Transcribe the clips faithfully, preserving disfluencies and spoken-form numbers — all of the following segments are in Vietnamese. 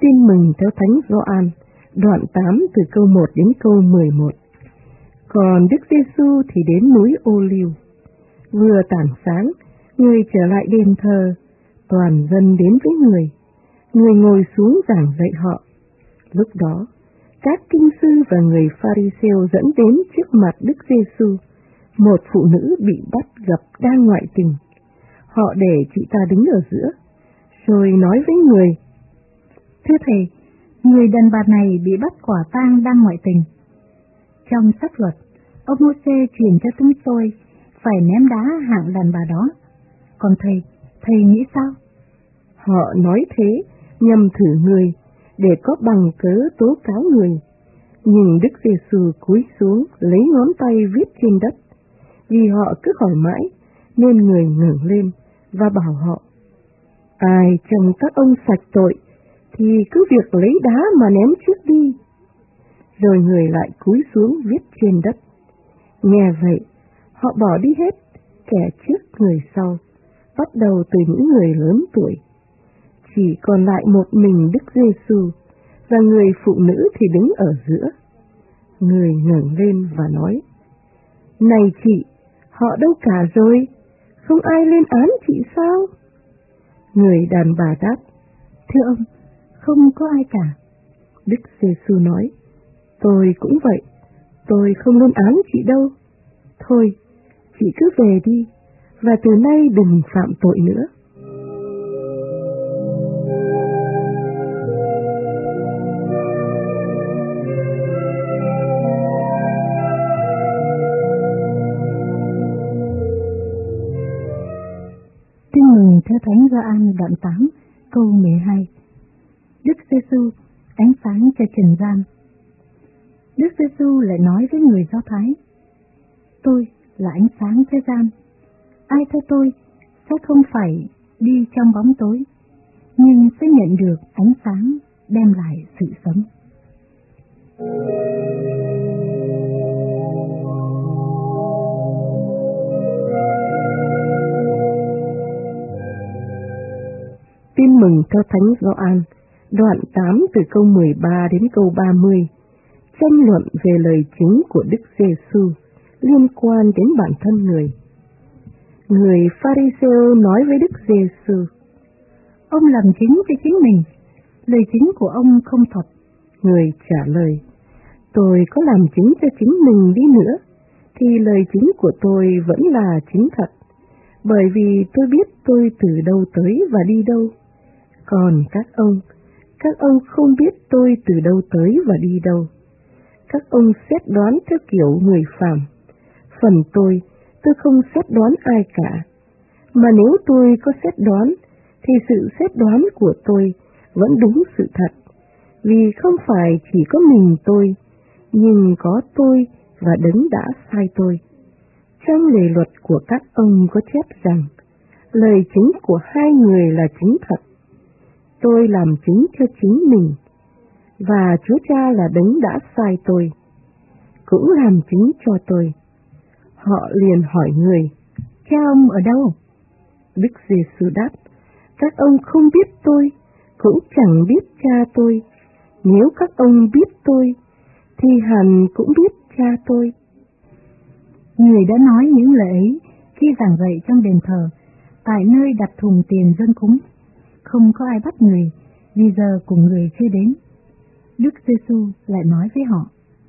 Tin mừng theo Thánh Gioan, đoạn tám từ câu một đến câu mười một. Còn Đức Giêsu thì đến núi Ô-liu. Vừa tảng sáng, người trở lại đền thờ, toàn dân đến với người. Người ngồi xuống giảng dạy họ. Lúc đó, các kinh sư và người Pha-ri-siêu dẫn đến trước mặt Đức Giêsu một phụ nữ bị bắt gặp đang ngoại tình. Họ để chị ta đứng ở giữa, rồi nói với người: Thưa thầy, người đàn bà này bị bắt quả tang đang ngoại tình. Trong sách luật, ông Mô-sê truyền cho chúng tôi phải ném đá hạng đàn bà đó. Còn thầy, thầy nghĩ sao? Họ nói thế nhằm thử người, để có bằng cớ tố cáo người. Nhưng Đức Giêsu cúi xuống lấy ngón tay viết trên đất. Vì họ cứ hỏi mãi, nên người ngẩng lên và bảo họ: Ai trong các ông sạch tội thì cứ việc lấy đá mà ném trước đi. Rồi người lại cúi xuống viết trên đất. Nghe vậy, họ bỏ đi hết, kẻ trước người sau, bắt đầu từ những người lớn tuổi. Chỉ còn lại một mình Đức Giêsu, và người phụ nữ thì đứng ở giữa. Người ngẩng lên và nói: Này chị, họ đâu cả rồi? Không ai lên án chị sao? Người đàn bà đáp: Thưa ông, không có ai cả. Đức Giêsu nói: Tôi cũng vậy, tôi không lên án chị đâu. Thôi, chị cứ về đi, và từ nay đừng phạm tội nữa. Tin mừng theo Thánh Gioan đoạn tám, câu mười hai. Đức Giêsu ánh sáng cho trần gian. Đức Giêsu lại nói với người Do Thái: Tôi là ánh sáng thế gian. Ai theo tôi sẽ không phải đi trong bóng tối, nhưng sẽ nhận được ánh sáng đem lại sự sống. Tin mừng theo Thánh Gioan, đoạn tám từ câu mười ba đến câu ba mươi, tranh luận về lời chứng của Đức Giêsu liên quan đến bản thân người. Người Pha-ri-siêu nói với Đức Giêsu: Ông làm chứng cho chính mình, lời chứng của ông không thật. Người trả lời: Tôi có làm chứng cho chính mình đi nữa, thì lời chứng của tôi vẫn là chứng thật, bởi vì tôi biết tôi từ đâu tới và đi đâu. Còn các ông, các ông không biết tôi từ đâu tới và đi đâu. Các ông xét đoán theo kiểu người phàm. Phần tôi, tôi không xét đoán ai cả. Mà nếu tôi có xét đoán, thì sự xét đoán của tôi vẫn đúng sự thật, vì không phải chỉ có mình tôi, nhưng có tôi và Đấng đã sai tôi. Trong lề luật của các ông có chép rằng, lời chứng của hai người là chứng thật. Tôi làm chứng cho chính mình, và Chúa Cha là Đấng đã sai tôi, cũng làm chứng cho tôi. Họ liền hỏi người: Cha ông ở đâu? Đức Giêsu đáp: Các ông không biết tôi, cũng chẳng biết cha tôi. Nếu các ông biết tôi, thì hẳn cũng biết cha tôi. Người đã nói những lời ấy khi giảng dạy trong đền thờ, tại nơi đặt thùng tiền dâng cúng. Không có ai bắt người, vì giờ của người chưa đến. Đức Giêsu lại nói với họ: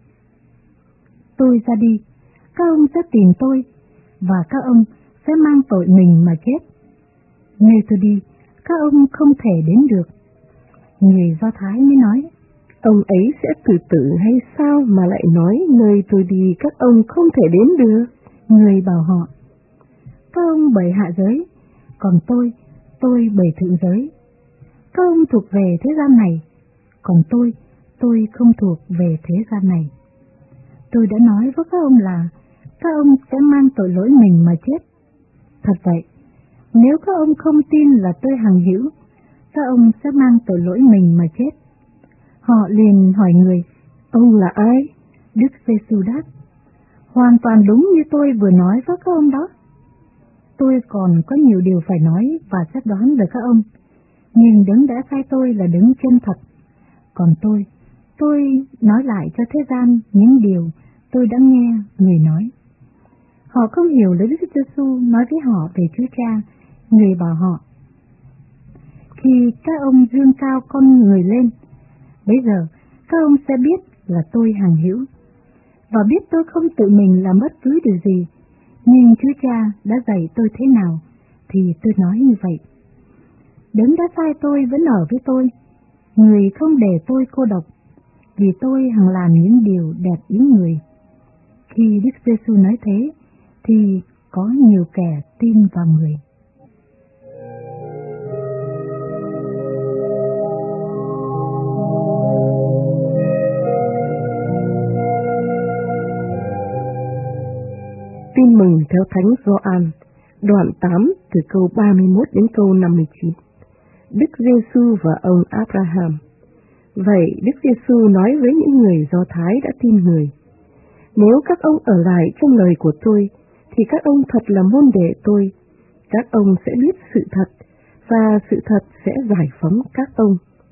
Tôi ra đi, các ông sẽ tìm tôi, và các ông sẽ mang tội mình mà chết. Nơi tôi đi, các ông không thể đến được. Người Do Thái mới nói: Ông ấy sẽ tự tử hay sao mà lại nói nơi tôi đi các ông không thể đến được? Người bảo họ: Các ông bởi hạ giới, còn tôi, tôi bởi thượng giới. Các ông thuộc về thế gian này, còn tôi, tôi không thuộc về thế gian này. Tôi đã nói với các ông là các ông sẽ mang tội lỗi mình mà chết. Thật vậy, nếu các ông không tin là tôi hằng hữu, các ông sẽ mang tội lỗi mình mà chết. Họ liền hỏi người: Ông là ai? Đức Giêsu đáp: Hoàn toàn đúng như tôi vừa nói với các ông đó. Tôi còn có nhiều điều phải nói và xét đoán về các ông, nhưng Đấng đã sai tôi là Đấng chân thật. Còn tôi, tôi nói lại cho thế gian những điều tôi đã nghe người nói. Họ không hiểu lời Đức Giêsu nói với họ về Chúa Cha. Người bảo họ, khi các ông dương cao con người lên, bây giờ các ông sẽ biết là tôi hằng hữu, và biết tôi không tự mình làm bất cứ điều gì, nhưng Chúa Cha đã dạy tôi thế nào, thì tôi nói như vậy. Đấng đã sai tôi vẫn ở với tôi, người không để tôi cô độc, vì tôi hằng làm những điều đẹp ý người. Khi Đức Giêsu nói thế, thì có nhiều kẻ tin vào người. Tin mừng theo Thánh Gioan, đoạn tám từ câu ba mươi mốt đến câu năm mươi chín. Đức Giêsu và ông Abraham. Vậy Đức Giêsu nói với những người Do Thái đã tin người: Nếu các ông ở lại trong lời của tôi, thì các ông thật là môn đệ tôi. Các ông sẽ biết sự thật, và sự thật sẽ giải phóng các ông.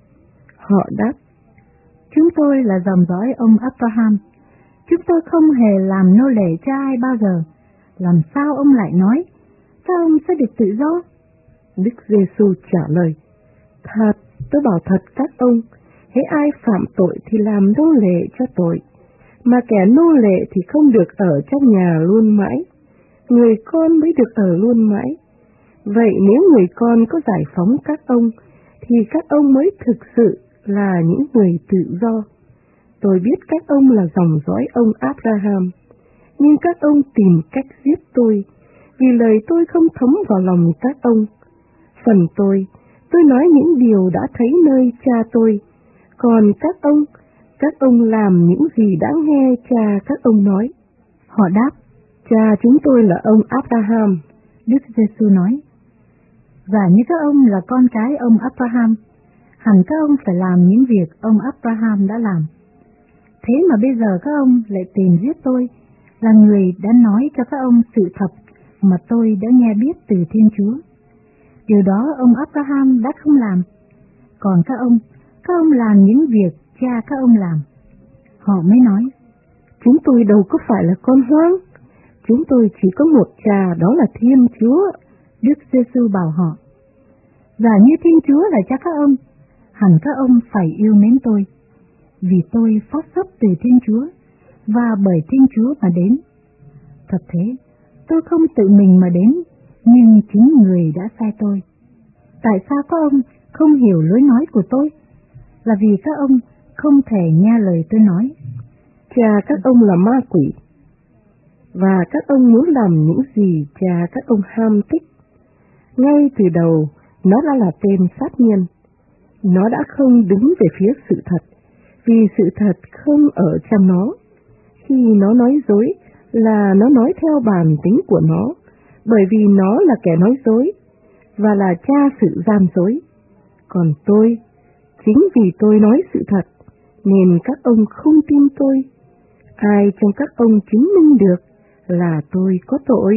Họ đáp: Chúng tôi là dòng dõi ông Abraham. Chúng tôi không hề làm nô lệ cho ai bao giờ. Làm sao ông lại nói các ông sẽ được tự do? Đức Giêsu trả lời: Thật, tôi bảo thật các ông, hễ ai phạm tội thì làm nô lệ cho tội, mà kẻ nô lệ thì không được ở trong nhà luôn mãi, người con mới được ở luôn mãi. Vậy nếu người con có giải phóng các ông, thì các ông mới thực sự là những người tự do. Tôi biết các ông là dòng dõi ông Abraham, nhưng các ông tìm cách giết tôi, vì lời tôi không thấm vào lòng các ông. Phần tôi, tôi nói những điều đã thấy nơi cha tôi, còn các ông, các ông làm những gì đã nghe cha các ông nói. Họ đáp: Cha chúng tôi là ông Abraham. Đức Giêsu nói: Và như các ông là con cái ông Abraham, hẳn các ông phải làm những việc ông Abraham đã làm. Thế mà bây giờ các ông lại tìm giết tôi, là người đã nói cho các ông sự thật mà tôi đã nghe biết từ Thiên Chúa. Điều đó ông Abraham đã không làm. Còn các ông, các ông làm những việc cha các ông làm. Họ mới nói: Chúng tôi đâu có phải là con hoang. Chúng tôi chỉ có một cha, đó là Thiên Chúa. Đức Giêsu bảo họ: Và như Thiên Chúa là cha các ông, hẳn các ông phải yêu mến tôi, vì tôi phát xuất từ Thiên Chúa, và bởi Thiên Chúa mà đến. Thật thế, tôi không tự mình mà đến, nhưng chính người đã sai tôi. Tại sao các ông không hiểu lối nói của tôi? Là vì các ông không thể nghe lời tôi nói. Cha các ông là ma quỷ, và các ông muốn làm những gì cha các ông ham thích. Ngay từ đầu, nó đã là tên sát nhân. Nó đã không đứng về phía sự thật, vì sự thật không ở trong nó. Khi nó nói dối là nó nói theo bản tính của nó, bởi vì nó là kẻ nói dối, và là cha sự gian dối. Còn tôi, chính vì tôi nói sự thật, nên các ông không tin tôi. Ai trong các ông chứng minh được là tôi có tội?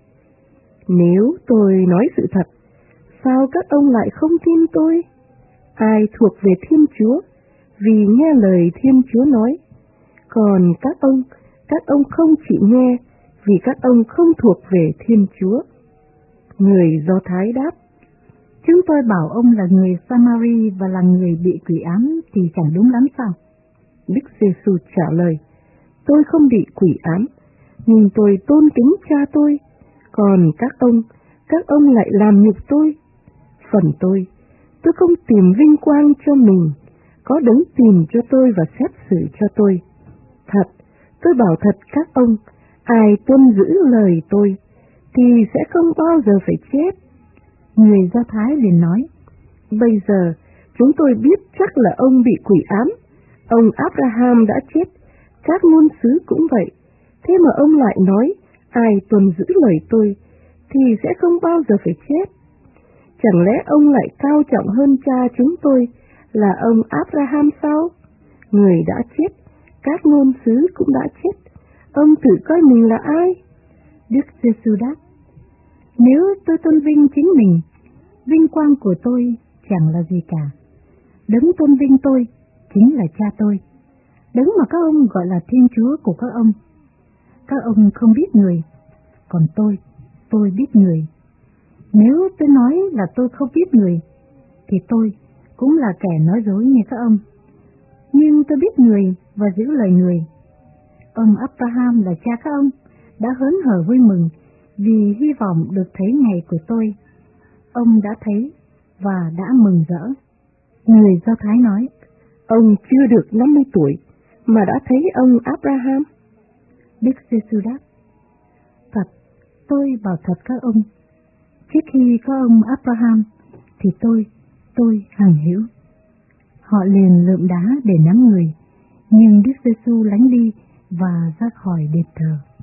Nếu tôi nói sự thật, sao các ông lại không tin tôi? Ai thuộc về Thiên Chúa, vì nghe lời Thiên Chúa nói. Còn các ông, các ông không chỉ nghe, vì các ông không thuộc về Thiên Chúa. Người Do Thái đáp: Chúng tôi bảo ông là người Samari và là người bị quỷ ám thì chẳng đúng lắm sao? Đức Giêsu trả lời: Tôi không bị quỷ ám, nhưng tôi tôn kính cha tôi. Còn các ông, các ông lại làm nhục tôi. Phần tôi, tôi không tìm vinh quang cho mình, có đấng tìm cho tôi và xét xử cho tôi. Thật, tôi bảo thật các ông, ai tuân giữ lời tôi, thì sẽ không bao giờ phải chết. Người Do Thái liền nói: Bây giờ, chúng tôi biết chắc là ông bị quỷ ám. Ông Abraham đã chết, các ngôn sứ cũng vậy. Thế mà ông lại nói, ai tuân giữ lời tôi, thì sẽ không bao giờ phải chết. Chẳng lẽ ông lại cao trọng hơn cha chúng tôi là ông Abraham sao? Người đã chết, các ngôn sứ cũng đã chết. Ông tự coi mình là ai? Đức Giêsu đáp: Nếu tôi tôn vinh chính mình, vinh quang của tôi chẳng là gì cả. Đấng tôn vinh tôi chính là cha tôi, đấng mà các ông gọi là Thiên Chúa của các ông. Các ông không biết người, còn tôi, tôi biết người. Nếu tôi nói là tôi không biết người, thì tôi cũng là kẻ nói dối như các ông. Nhưng tôi biết người và giữ lời người. Ông Abraham là cha các ông đã hớn hở vui mừng vì hy vọng được thấy ngày của tôi. Ông đã thấy và đã mừng rỡ. Người Do Thái nói, ông chưa được năm mươi tuổi mà đã thấy ông Abraham. Đức Giêsu đáp, thật, tôi bảo thật các ông, trước khi có ông Abraham thì tôi, tôi hằng hữu. Họ liền lượm đá để nắm người, nhưng Đức Giêsu lánh đi và ra khỏi đền thờ.